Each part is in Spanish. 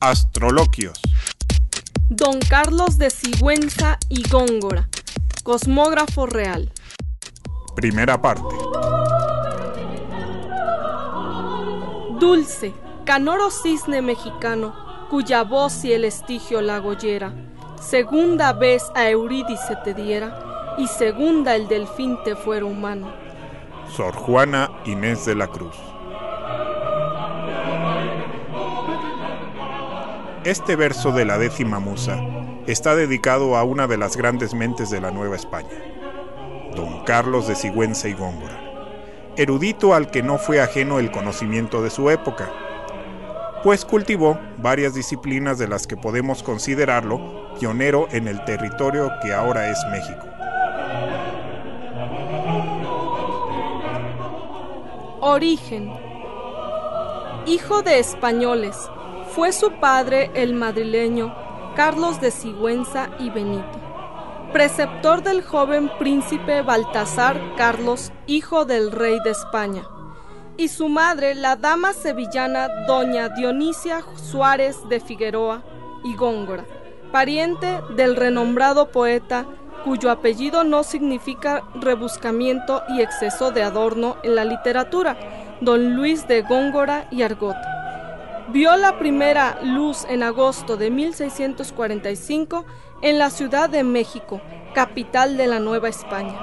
Astroloquios. Don Carlos de Sigüenza y Góngora, cosmógrafo real. Primera parte. Dulce, canoro cisne mexicano, cuya voz y el estigio la goyera, segunda vez a Eurídice te diera, y segunda el delfín te fuera humano. Sor Juana Inés de la Cruz. Este verso de la 10ª musa está dedicado a una de las grandes mentes de la Nueva España, don Carlos de Sigüenza y Góngora, erudito al que no fue ajeno el conocimiento de su época, pues cultivó varias disciplinas de las que podemos considerarlo pionero en el territorio que ahora es México. Origen. Hijo de españoles, fue su padre el madrileño Carlos de Sigüenza y Benito, preceptor del joven príncipe Baltasar Carlos, hijo del rey de España, y su madre la dama sevillana doña Dionisia Suárez de Figueroa y Góngora, pariente del renombrado poeta cuyo apellido no significa rebuscamiento y exceso de adorno en la literatura, don Luis de Góngora y Argot. Vio la primera luz en agosto de 1645 en la Ciudad de México, capital de la Nueva España.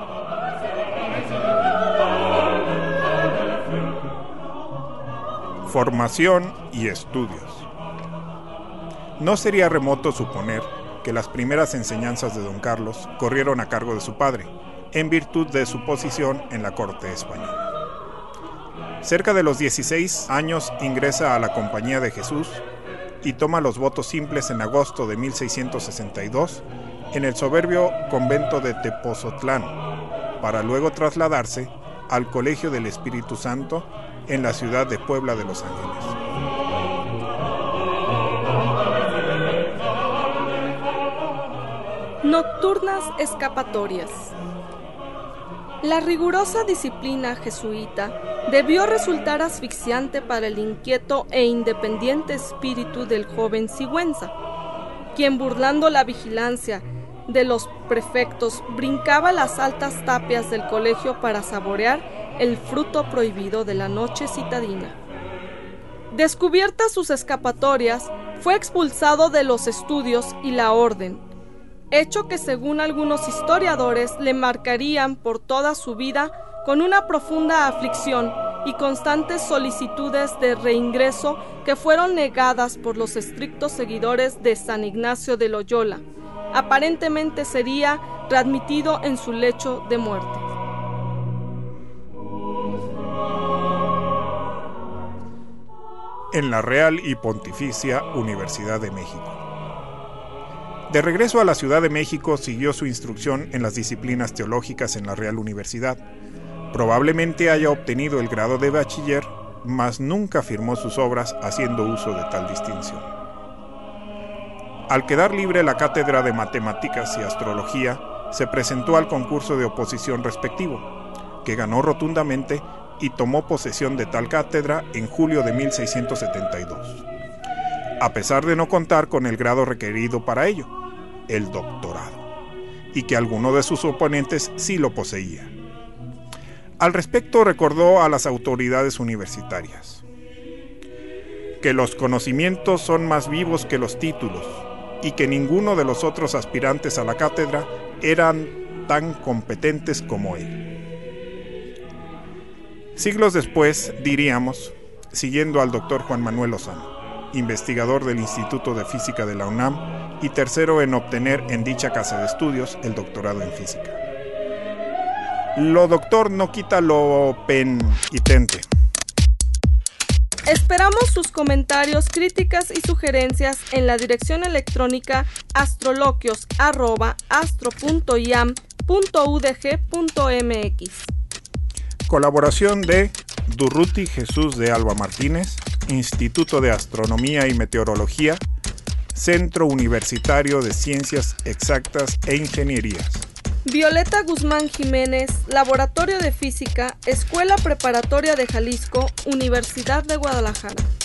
Formación y estudios. No sería remoto suponer que las primeras enseñanzas de don Carlos corrieron a cargo de su padre, en virtud de su posición en la corte española. Cerca de los 16 años ingresa a la Compañía de Jesús y toma los votos simples en agosto de 1662 en el soberbio convento de Tepozotlán, para luego trasladarse al Colegio del Espíritu Santo en la ciudad de Puebla de Los Ángeles. Nocturnas escapatorias. La rigurosa disciplina jesuita debió resultar asfixiante para el inquieto e independiente espíritu del joven Sigüenza, quien, burlando la vigilancia de los prefectos, brincaba las altas tapias del colegio para saborear el fruto prohibido de la noche citadina. Descubiertas sus escapatorias, fue expulsado de los estudios y la orden, hecho que según algunos historiadores le marcarían por toda su vida con una profunda aflicción y constantes solicitudes de reingreso que fueron negadas por los estrictos seguidores de San Ignacio de Loyola. Aparentemente sería readmitido en su lecho de muerte. En la Real y Pontificia Universidad de México. De regreso a la Ciudad de México, siguió su instrucción en las disciplinas teológicas en la Real Universidad. Probablemente haya obtenido el grado de bachiller, mas nunca firmó sus obras haciendo uso de tal distinción. Al quedar libre la cátedra de Matemáticas y Astrología, se presentó al concurso de oposición respectivo, que ganó rotundamente y tomó posesión de tal cátedra en julio de 1672, a pesar de no contar con el grado requerido para ello, el doctorado, y que alguno de sus oponentes sí lo poseía. Al respecto recordó a las autoridades universitarias que los conocimientos son más vivos que los títulos y que ninguno de los otros aspirantes a la cátedra eran tan competentes como él. Siglos después, diríamos, siguiendo al doctor Juan Manuel Lozano, investigador del Instituto de Física de la UNAM y tercero en obtener en dicha casa de estudios el doctorado en física. Lo doctor no quita lo penitente. Esperamos sus comentarios, críticas y sugerencias en la dirección electrónica astroloquios@astro.iam.udg.mx. Colaboración de Durruti Jesús de Alba Martínez, Instituto de Astronomía y Meteorología, Centro Universitario de Ciencias Exactas e Ingenierías. Violeta Guzmán Jiménez, Laboratorio de Física, Escuela Preparatoria de Jalisco, Universidad de Guadalajara.